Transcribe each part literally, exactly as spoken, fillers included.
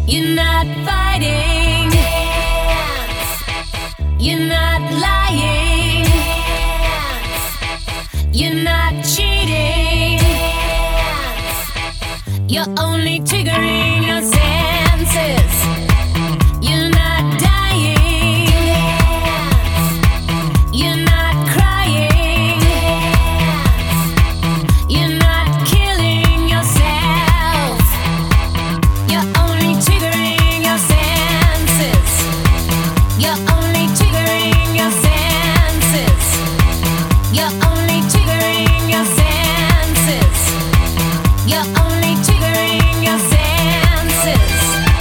You're not fighting. Dance. You're not lying. Dance. You're not cheating. Dance. You're only triggering your senses. You're not dying. Dance. You're not crying. Dance. You're not killing yourself. You're only triggering your senses. You're only triggering your senses. You're only triggering your senses. You're only triggering your senses.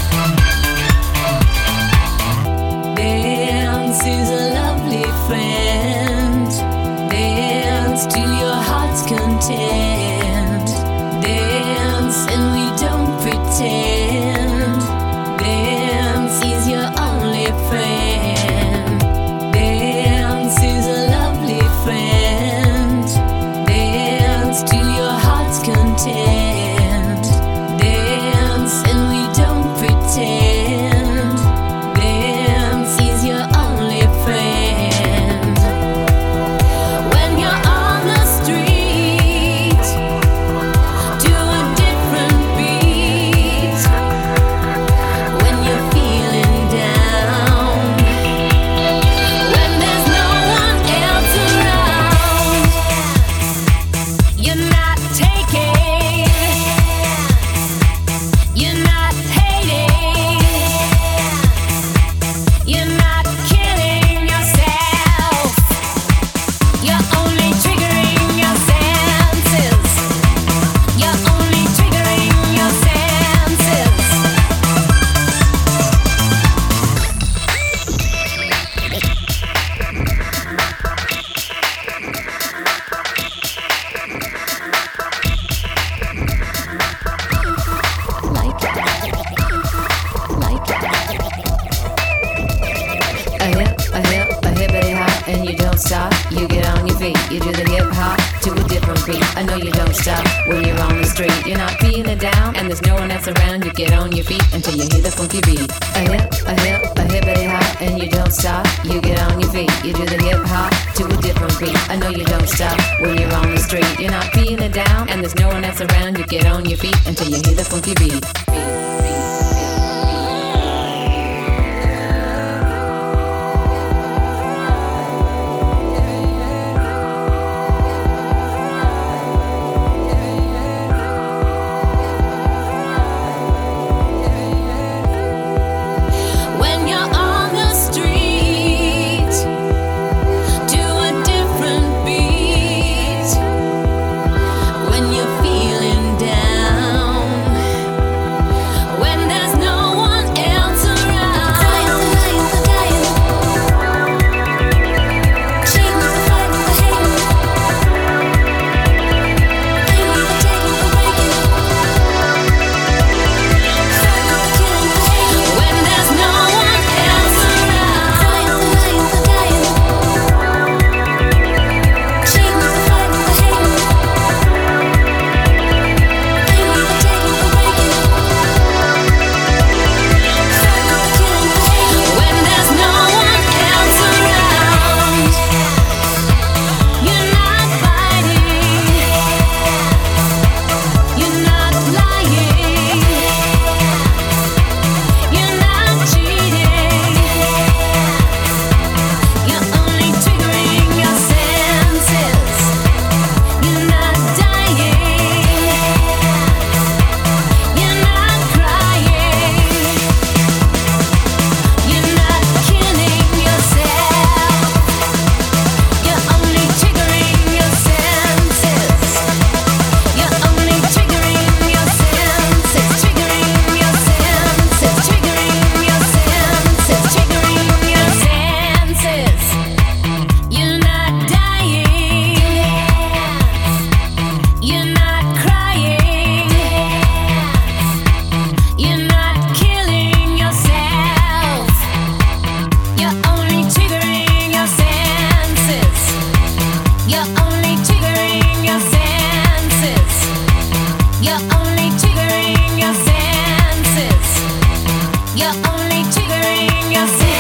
Dance is a lovely friend. Dance to your heart's content. Dance and we don't pretend. Dance is your only friend. Dance is a lovely friend. Dance to your heart's content. Dance and we don't pretend. Dance is your only friend. When you're on the street to a different beat, when you're feeling down, when there's no one else around, you're not taking, you're not hating, you're not killing yourself. You're only triggering your senses. You're only triggering your senses. Like it. Like it. A hip, a hip, a hippity hop, and you don't stop. You get on your feet, you do the hip hop to a different beat. I know you don't stop when you're on the street. You're not feeling down, and there's no one else around. You get on your feet until you hear the funky beat. A hip, a hip, a hippity hop, and you don't stop. You get on your feet, you do the hip hop to a different beat. I know you don't stop when you're on the street. You're not feeling down, and there's no one else around. You get on your feet until you hear the funky beat. When you're on the street to a different beat, when you're feeling down, when there's no one else around, cheating for fighting for hating, angry for taking for breaking, killing for hating. When there's no one else around, lying for dying, cheating for fighting for hating, angry for taking for breaking, killing for hating. When there's no one else around, you're not fighting, you're not lying, you're not cheating. You're only triggering your senses. You're not dying. You're not crying. You're not killing yourself. You're only triggering your senses. You're only triggering your senses. Triggering your senses. Triggering your senses. Triggering your senses. You're not dying. You're not crying. You're not killing yourself. You're only triggering your senses. You're only triggering your senses. You're only triggering your senses. You're only triggering yourself.